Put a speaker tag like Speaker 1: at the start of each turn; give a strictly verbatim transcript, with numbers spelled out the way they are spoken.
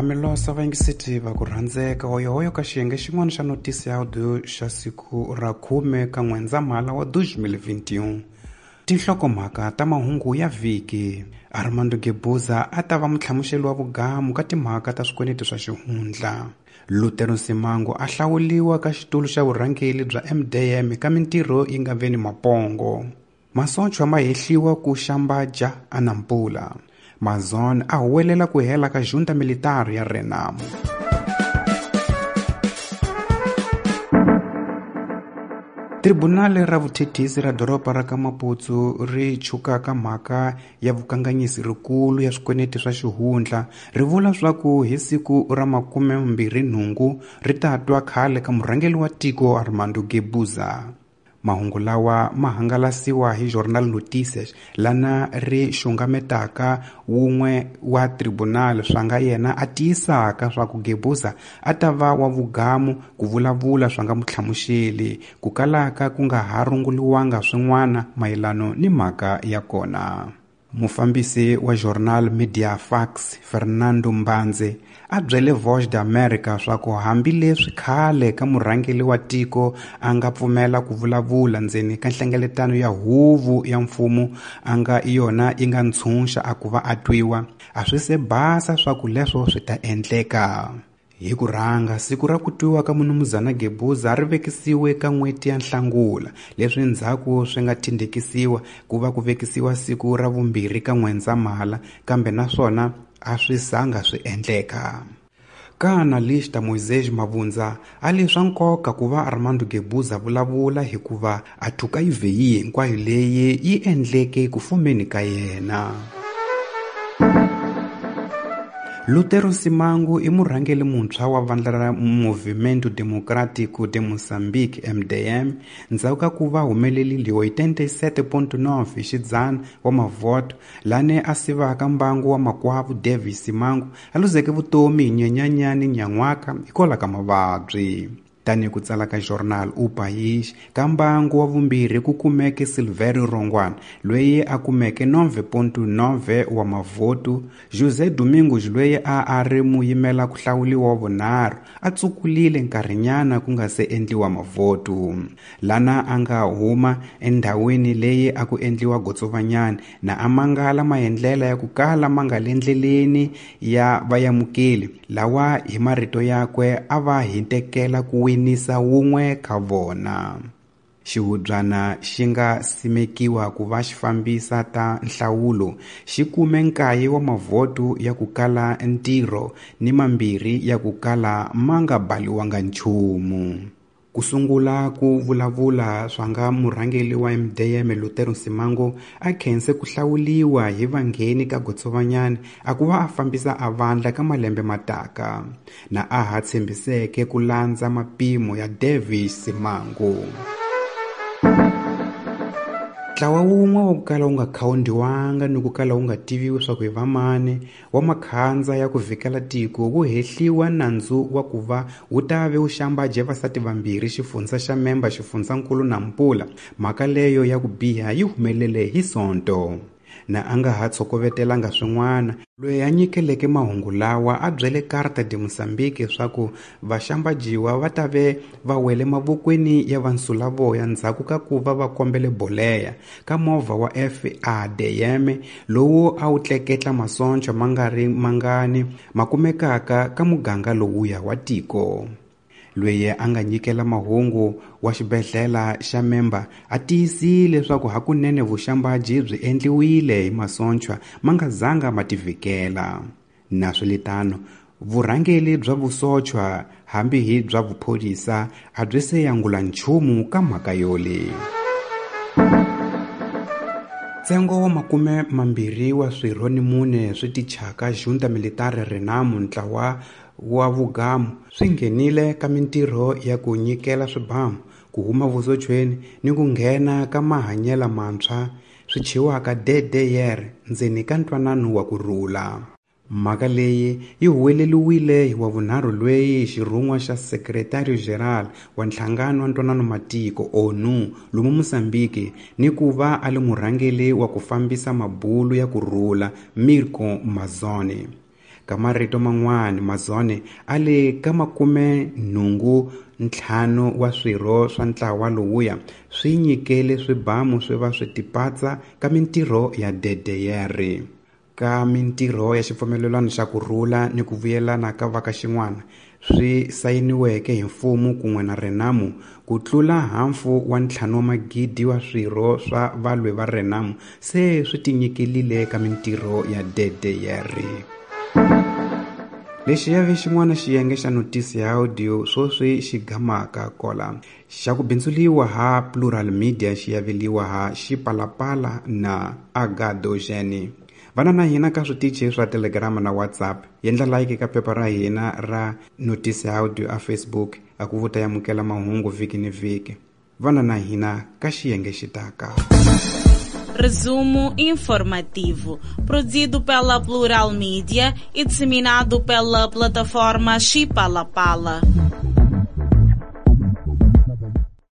Speaker 1: Hamilosa vaingisiti va ku rhandzeka hoyohoyo ka xiyenge xin'wana xa notisi ya audio xa siku ra khume ka N'wendzamhala wa deux mille vingt et un. Tinhlokomhaka ta mahungu ya vhiki. Armando Guebuza a ta va mutlhamuxeli wa vugamu ka timhaka ta swikweleti swa xihundla. Lutero Nsimango a hlawuliwa ka xitulu xa vurhangeli bya M D M ka mintirho yi nga veni mapongo. Masocha ma hehliwa ku Xambaja a Nampula. Mazon a huwelela ku hela ka junta militari ya Renamo. Tribunale ra vuthethisi ra doroba ra ka Maputsu ri chukaka mhaka ya vukanganyisi rikulu ya swikweleti swa xihundla ri vula swaku hi siku ra makume mbirhi nhungu ri ta twa khale ka murhangeli wa tiko Armando Guebuza. Mahungu lawa ma hangalasiwa hi Journal Notices lana ri xungametaka wun'we wa tribunal swa nga yena a tiyisaka swa ku Guebuza a ta va wa vugamu ku vulavula swa nga mutlhamuxeli ku kalaka ku nga ha runguliwanga swin'wana mayelano ni mhaka ya kona. Mufambisi wa Journal Mediafax Fernando Mbanze a byele Voice d'America swa ku hambi leswi khale ka murhangeli wa tiko a nga pfumela ku vulavula ndzeni ka nhlengeletano ya huvu ya mfumo a nga yona yi nga ntshunxa a ku va a twiwa a swi se basa swa ku leswo swi ta endleka. Hi ku rhanga siku ra ku twiwa ka Munumuzana Guebuza ri vekisiwe ka n'weti ya Nhlangula leswi ndzhaku swi nga thindekisiwa ku va ku vekisiwa siku ra vumbirhi ka N'wendzamhala kambe naswona a swi sanga swi endleka. Ka analyst Moises Mavundza a leswa nkoka ku va Armando Guebuza vulavula hikuva a thuka yi veyi hinkwayo leyi yi endleke ku fumeni ka yena. Lutero Nsimango i murhangeli muntshwa wa vandla ra Movimento Democrático de Moçambique M D M ndzhaku ka ku va humelelile hi thirty-seven point nine hi xidzana wa mavoto lane a sivaka mbangu wa makwavo David Nsimango a luzeke vutomi hi Nyenyanyani Nyan'waka hikola ka mavabyi. Tani ku tsala ka Journal Upaish ka mbangu wa vumbirhi ku kumeke Silverio Rongwana loyi a kumeke nine point nine wa mavoto. Jose Domingos loyi a a ri muyimela ku hlawuliwa wa vunharhu a tsukulile nkarhinyana ku nga se endliwa mavoto lana a nga huma endhawini leyi a ku endliwa Gotsovanyani na a mangala maendlela ya ku kala ma nga le ndleleni ya vayamukeli lawa hi marito yakwe a va hintekela ku winisa wun'we ka vona. Xihubyana xi nga simekiwa ku va xifambisa ta nhlawulo xi kume nkaye wa mavoto ya ku kala ntirho ni mambirhi ya ku kala ma nga baliwanga nchumu. Ku sungula ku vulavula swa nga murhangeli wa M D M Lutero Nsimango a khense ku hlawuliwa hi vangheni ka Gotsovanyani a ku va a fambisa a vandla ka malembe mataka na a ha tshembiseke ku landza mapimo ya David Nsimango. Ntlawa wun'we wa ku kala wu nga khawundiwanga ni ku kala wu nga tiviwi swa ku hi vamani wa makhandza ya ku vhikela tiko wu hehliwa nandzu wa ku va wu ta ve wu Xambaje vasati vambirhi xifundza xa memba xifundzankulu Nampula. Mhaka leyo ya ku biha yi humelele hi Sonto na a nga ha tsokovetelanga swin'wana loyi a nyikeleke mahungu lawa a byele Carta de Moçambique swa ku vaxambajiwa va ta ve va wele mavokweni ya vansulavoya ndzhaku ka ku va va kombele boleya ka movha wa F A D M lowu a wu tleketla masoncha ma nga ri mangani ma kumekaka ka muganga lowuya wa tiko. Loyi a nga nyikela mahungu wa xibedhlela xa memba a tiyisile leswaku hakunene vuxambaji byi endliwile hi masonchwa ma nga zanga ma tivhikela. Na swilitano vurhangeli bya vusochwa hambi hi bya vuphorisa a byi se yangula nchumu ka mhaka yoleyi. Ntsengo wa makume mambirhi wa swirho ni mune swi tichaka junta militari Renamo ntlawa wa vugamu swi nghenile ka mintirho ya ku nyikela swibamu ku huma vusochweni ni ku nghena ka mahanyela mantshwa swi chiwaka D D R ndzeni ka ntwanano wa ku rhula. Mhaka leyi yi huweleliwile hi wa vunharhu loyi xirhun'wa xa Secretary General wa Nhlangano wa Ntwanano Matiko O N U lomu Mozambique ni ku va a le murhangeli wa ku fambisa mabulu ya ku rhula Mirko Mazone. ka marito man'wana mazone a le ka makume nhungu ntlhanu wa swirho swa ntlawa lowuya swi nyikele swibamu swi va swi tipatsa ka mintirho ya D D R. Ka mintirho ya xipfumelelwano xa kurhula ni ku vuyelana ka vaka xin'wana swi sayiniweke hi mfumo kun'we na RENAMO ku tlula hafu wa ntlhanu wa magidi wa swirho swa valwe va RENAMO se swi tinyikelile ka mintirho ya D D R. Lexi ya ve xin'wana xiyenge xa notisi ya audio swo swi xi gamaka kola xa ku bindzuliwa ha Plural Media xi yaveliwa ha Xipalapala na Agado Gene. Vana na hina ka switichi swa Telegram na WhatsApp. Yendla like ka pepa ra hina ra notisi audio a Facebook a ku vuta yamukela mahungu viki ni viki. Vana na hina ka xiyenge xitaka.
Speaker 2: Resumo informativo, produzido pela Plural Media e disseminado pela plataforma Xipalapala.